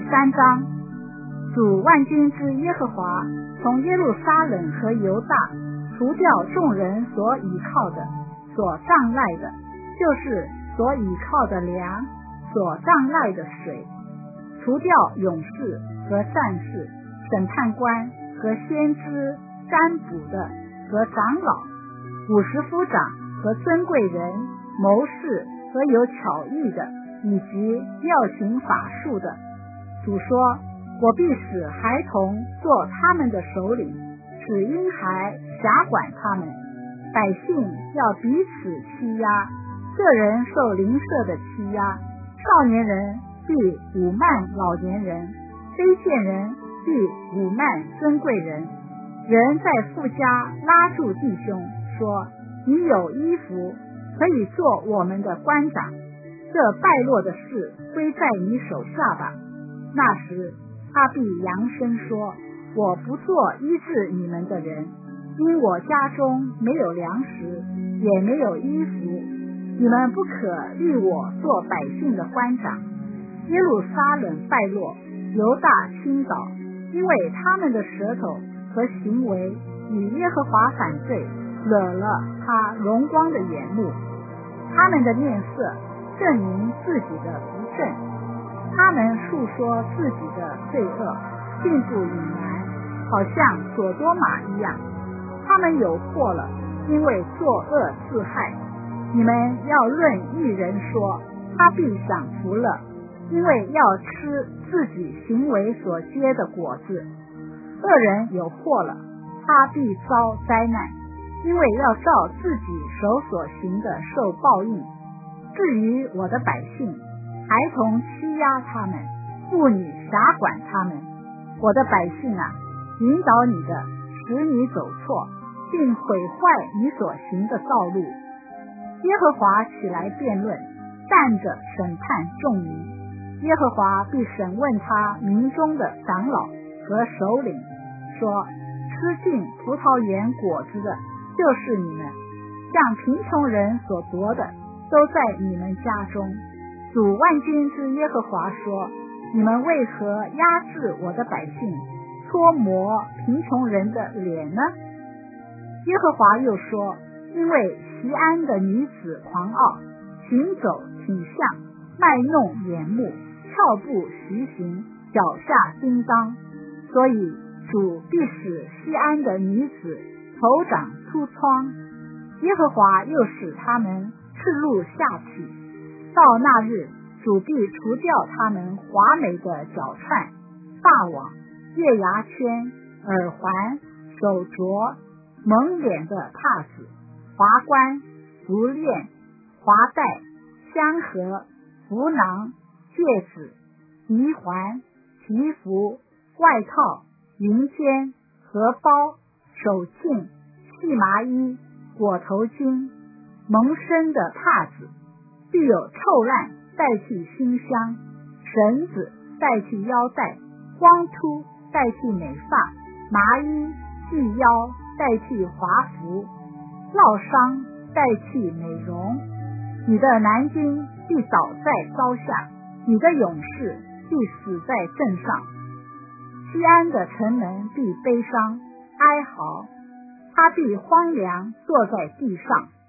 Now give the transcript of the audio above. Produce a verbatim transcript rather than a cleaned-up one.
三章，主万军之耶和华从耶路撒冷和犹大除掉众人所倚靠的，所仗赖的，就是所倚靠的粮，所仗赖的水，除掉勇士和战士，审判官和先知，占卜的和长老，五十夫长和尊贵人，谋士和有巧艺的，以及要行法术的。主说，我必使孩童做他们的首领，使婴孩辖管他们，百姓要彼此欺压，个人受邻舍的欺压，少年人必侮慢老年人，卑贱人必侮慢尊贵人。人在父家拉住弟兄说，你有衣服可以做我们的官长，这败落的事归在你手下吧。那时他必扬声说，我不做医治你们的人，因我家中没有粮食，也没有衣服，你们不可立我做百姓的官长。耶路撒冷败落，犹大倾倒，因为他们的舌头和行为与耶和华反对，惹了他荣光的眼目。他们的面色证明自己的不正，他们述说自己的罪恶，并不隐瞒，好像所多玛一样。他们有祸了，因为作恶自害。你们要论一人说，他必享福了，因为要吃自己行为所结的果子。恶人有祸了，他必遭灾难，因为要照自己手所行的受报应。至于我的百姓，孩童欺压他们，妇女辖管他们。我的百姓啊，引导你的，使你走错，并毁坏你所行的道路。耶和华起来辩论，站着审判众民。耶和华必审问他民中的长老和首领，说，吃尽葡萄园果子的就是你们，像贫穷人所夺的都在你们家中。主万军之耶和华说，你们为何压制我的百姓，搓磨贫穷人的脸呢？耶和华又说，因为锡安的女子狂傲，行走挺项，卖弄眼目，跳步徐行，脚下叮当，所以主必使锡安的女子头长粗疮。耶和华又使他们赤露下体，到那日，主必除掉他们华美的脚串、发网、月牙圈、耳环、手镯、蒙脸的帕子、华冠、足链、华带、香盒、服囊、戒指、鼻环、皮服、外套、云肩、荷包、手绢、细麻衣、裹头巾、蒙身的帕子，必有臭烂代替馨香，绳子代替腰带，光秃代替美发，麻衣系腰代替华服，烙伤代替美容。你的南京必倒在刀下，你的勇士必死在阵上。西安的城门必悲伤哀嚎，他必荒凉坐在地上。